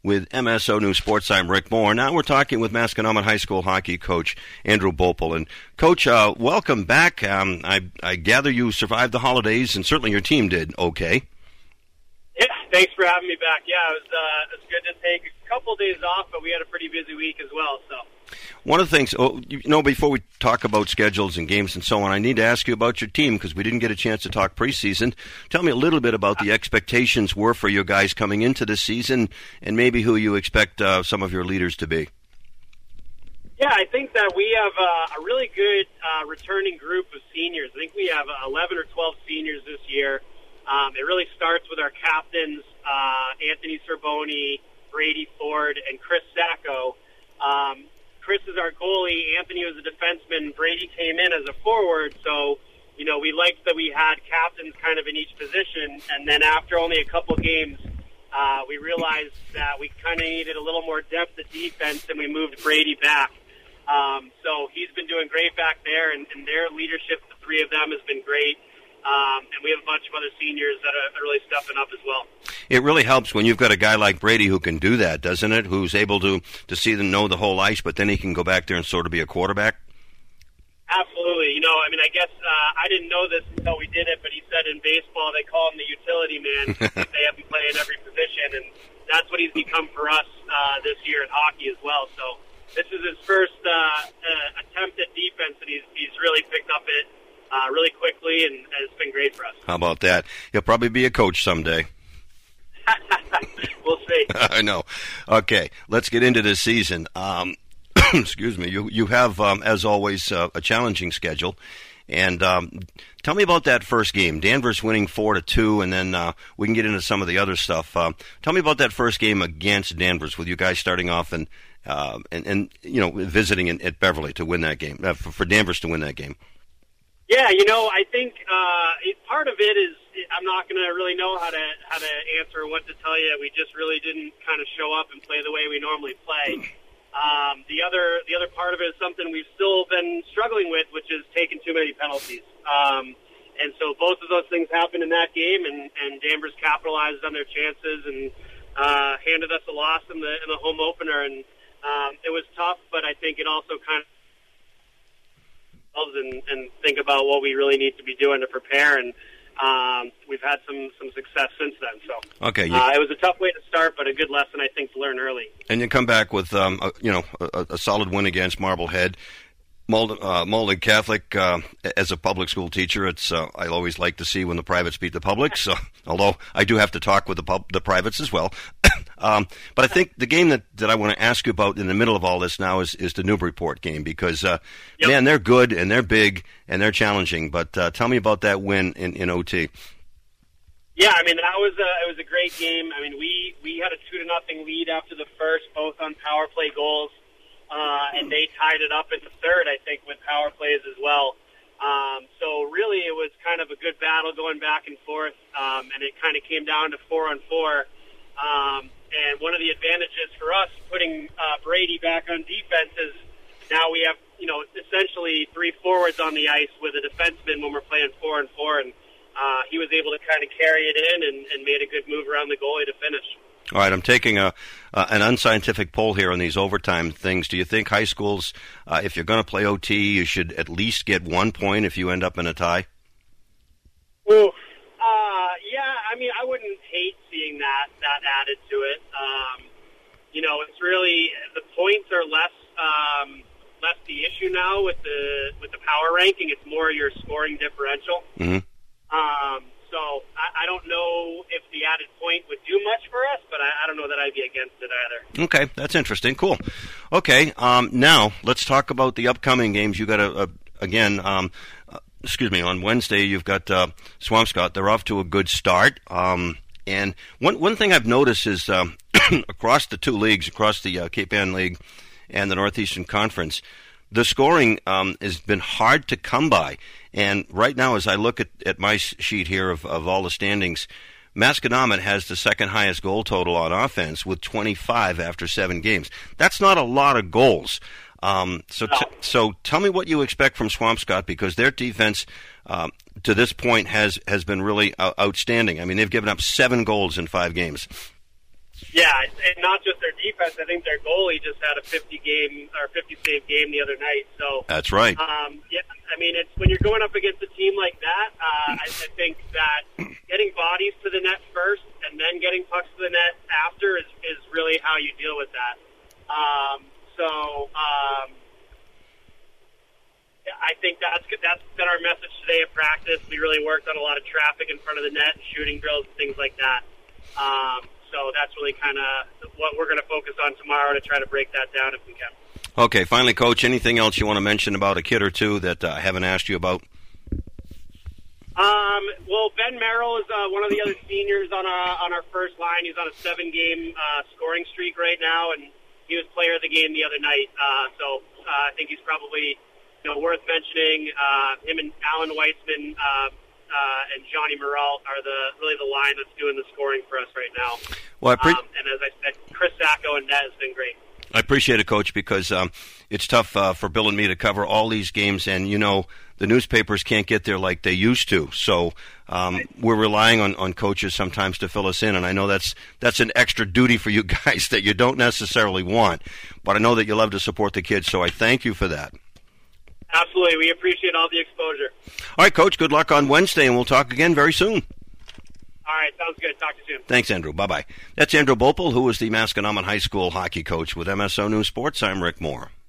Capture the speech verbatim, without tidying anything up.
with M S O News Sports. I'm Rick Moore. Now we're talking with Masconomet High School hockey coach Andrew Bopel. And, Coach, uh, welcome back. Um, I, I gather you survived the holidays, and certainly your team did okay. Yeah, thanks for having me back. Yeah, it was, uh, it was good to take a couple days off, but we had a pretty busy week as well. So. One of the things, oh, you know, before we talk about schedules and games and so on, I need to ask you about your team because we didn't get a chance to talk preseason. Tell me a little bit about the expectations were for you guys coming into this season and maybe who you expect uh, some of your leaders to be. Yeah, I think that we have uh, a really good uh, returning group of seniors. I think we have eleven or twelve seniors this year. Um, it really starts with our captains, uh, Anthony Cerboni, Brady Ford, and Chris Sacco. Um, Chris is our goalie. Anthony was a defenseman. Brady came in as a forward. So, you know, we liked that we had captains kind of in each position. And then after only a couple games, uh, we realized that we kind of needed a little more depth at defense, and we moved Brady back. Um, so he's been doing great back there, and, and their leadership, the three of them, has been great. Um, and we have a bunch of other seniors that are really stepping up as well. It really helps when you've got a guy like Brady who can do that, doesn't it? Who's able to, to see and know the whole ice, but then he can go back there and sort of be a quarterback? Absolutely. You know, I mean, I guess uh, I didn't know this until we did it, but he said in baseball they call him the utility man. They have to play in every position, and that's what he's become for us uh, this year in hockey as well. So this is his first uh, uh, attempt at defense, and he's, he's really picked up it Uh, really quickly, and it's been great for us. How about that? He'll probably be a coach someday. We'll see. I know. Okay, let's get into this season. Um, excuse me. You you have, um, as always, uh, a challenging schedule. And um, tell me about that first game. Danvers winning four to two, and then uh, we can get into some of the other stuff. Uh, tell me about that first game against Danvers, with you guys starting off and uh, and, and you know visiting in, at Beverly to win that game, uh, for, for Danvers to win that game. Yeah, you know, I think uh, it, part of it is I'm not going to really know how to how to answer or what to tell you. We just really didn't kind of show up and play the way we normally play. Um, the other the other part of it is something we've still been struggling with, which is taking too many penalties. Um, and so both of those things happened in that game, and, and Danvers capitalized on their chances and uh, handed us a loss in the in the home opener. And um, it was tough, but I think it also kind of And, and think about what we really need to be doing to prepare, and um, we've had some, some success since then. So, okay, you, uh, it was a tough way to start, but a good lesson, I think, to learn early. And you come back with um, a, you know a, a solid win against Marblehead. Malden, uh, Malden Catholic, uh, as a public school teacher, it's uh, I always like to see when the privates beat the public. So, although I do have to talk with the pub, the privates as well. um, but I think the game that, that I want to ask you about in the middle of all this now is, is the Newburyport game because uh, yep. man, they're good and they're big and they're challenging. But uh, tell me about that win in, in O T. Yeah, I mean that was a, it was a great game. I mean we we had a two to nothing lead after the first, both on power play goals. Uh, and they tied it up in the third, I think, with power plays as well. Um, so really it was kind of a good battle going back and forth, um, and it kind of came down to four on four. Um, and one of the advantages for us putting uh, Brady back on defense is now we have, you know, essentially three forwards on the ice with a defenseman when we're playing four and four, and uh, he was able to kind of carry it in and, and made a good move around the goalie to finish. All right, I'm taking a uh, an unscientific poll here on these overtime things. Do you think high schools, uh, if you're going to play O T, you should at least get one point if you end up in a tie? Ooh, uh, yeah, I mean, I wouldn't hate seeing that that added to it. Um, you know, it's really the points are less um, less the issue now with the with the power ranking. It's more your scoring differential. Mm-hmm. Um, So I, I don't know if the added point would do much for us, but I, I don't know that I'd be against it either. Okay, that's interesting. Cool. Okay, um, now let's talk about the upcoming games. You got a, a again. Um, uh, excuse me. On Wednesday, you've got uh, Swampscott. They're off to a good start. Um, and one one thing I've noticed is um, across the two leagues, across the uh, Cape Ann League and the Northeastern Conference, the scoring um, has been hard to come by. And right now, as I look at, at my sheet here of, of all the standings, Masconomet has the second highest goal total on offense with twenty-five after seven games. That's not a lot of goals. Um, so, t- so tell me what you expect from Swampscott, because their defense um, to this point has, has been really uh, outstanding. I mean, they've given up seven goals in five games. Yeah, and not just their defense. I think their goalie just had a fifty game or fifty save game the other night. So that's right. Um, yeah, I mean, it's when you're going up against a team like that. Uh, I, I think that getting bodies to the net first and then getting pucks to the net after is, is really how you deal with that. Um, so um, I think that's that's been our message today at practice. We really worked on a lot of traffic in front of the net, shooting drills, and things like that. Um, So that's really kind of what we're going to focus on tomorrow to try to break that down if we can. Okay, finally, Coach, anything else you want to mention about a kid or two that uh, I haven't asked you about? Um, well, Ben Merrill is uh, one of the other seniors on our, on our first line. He's on a seven-game uh, scoring streak right now, and he was player of the game the other night. Uh, so uh, I think he's probably you know worth mentioning. Uh, him and Alan Weitzman uh, Uh, and Johnny Morrell are the really the line that's doing the scoring for us right now. Well, I pre- um, and as I said, Chris Sacco and Ned has been great. I appreciate it, Coach, because um, it's tough uh, for Bill and me to cover all these games, and you know the newspapers can't get there like they used to. So um, right. we're relying on, on coaches sometimes to fill us in, and I know that's that's an extra duty for you guys that you don't necessarily want. But I know that you love to support the kids, so I thank you for that. Absolutely. We appreciate all the exposure. All right, Coach, good luck on Wednesday, and we'll talk again very soon. All right, sounds good. Talk to you soon. Thanks, Andrew. Bye-bye. That's Andrew Bopel, who is the Masconomet High School hockey coach with M S O News Sports. I'm Rick Moore.